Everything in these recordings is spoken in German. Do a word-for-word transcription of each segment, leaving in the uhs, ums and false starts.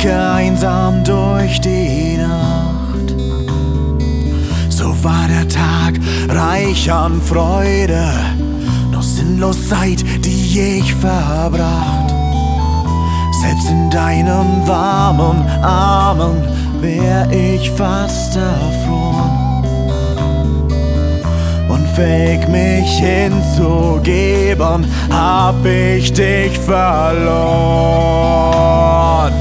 blicke einsam durch die Nacht. So war der Tag reich an Freude, doch sinnlos Zeit, die ich verbracht. Selbst in deinen warmen Armen wär ich fast erfroren. Unfähig mich hinzugeben, hab ich dich verloren.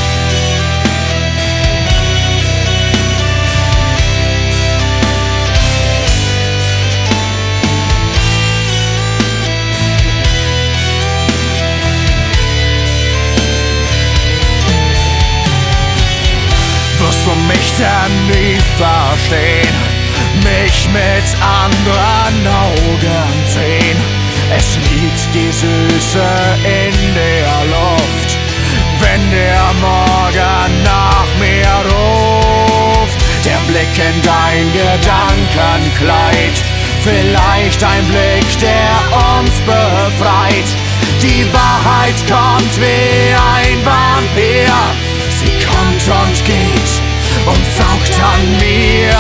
Wirst du mich denn nie verstehen? Mich mit anderen Augen sehen. Es liegt die Süße in der Luft, wenn der Morgen nach mir ruft. Der Blick in dein Gedankenkleid, vielleicht ein Blick, der uns befreit. Die Wahrheit kommt wie ein Vampir, sie kommt und geht und saugt an mir.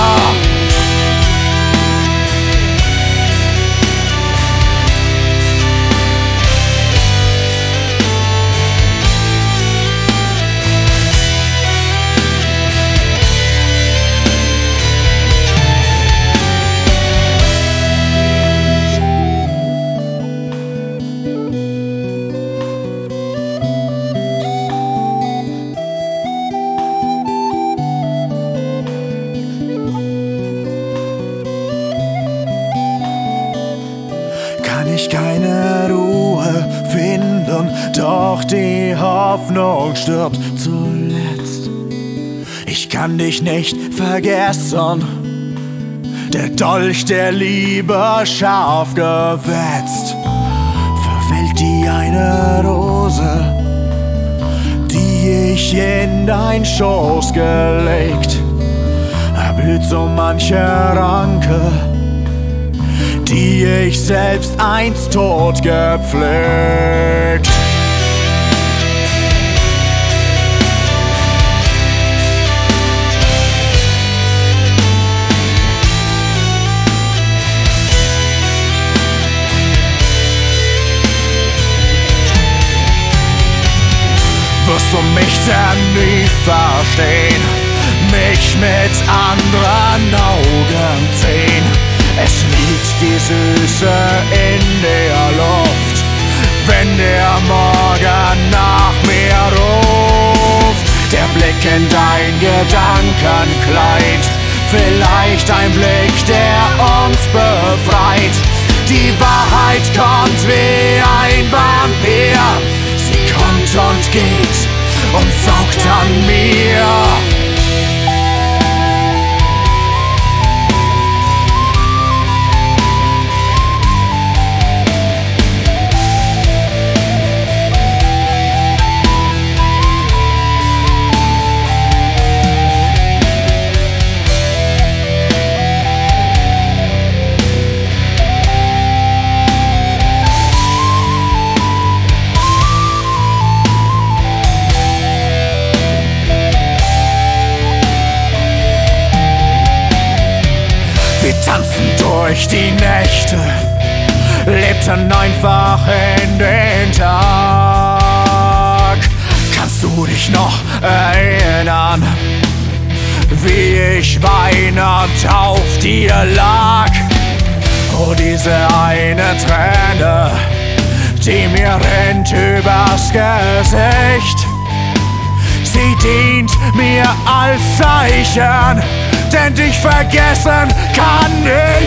Kann ich keine Ruhe finden, doch die Hoffnung stirbt zuletzt. Ich kann dich nicht vergessen, der Dolch der Liebe scharf gewetzt. Verwelkt die eine Rose, die ich in dein Schoß gelegt. Erblüht so manche Ranke, die ich selbst einst tot gepflegt. Wirst du mich denn nie verstehen? Mich mit anderen Augen sehen. Es liegt die Süße in der Luft, wenn der Morgen nach mir ruft. Der Blick in dein Gedankenkleid, vielleicht ein Blick, der uns befreit. Die Wahrheit kommt wie ein Vampir, sie kommt und geht und saugt an mir. Wir tanzten durch die Nächte, lebten einfach in den Tag. Kannst du dich noch erinnern, wie ich weinend auf dir lag? Oh, diese eine Träne, die mir rennt übers Gesicht. Sie dient mir als Zeichen, denn dich vergessen kann ich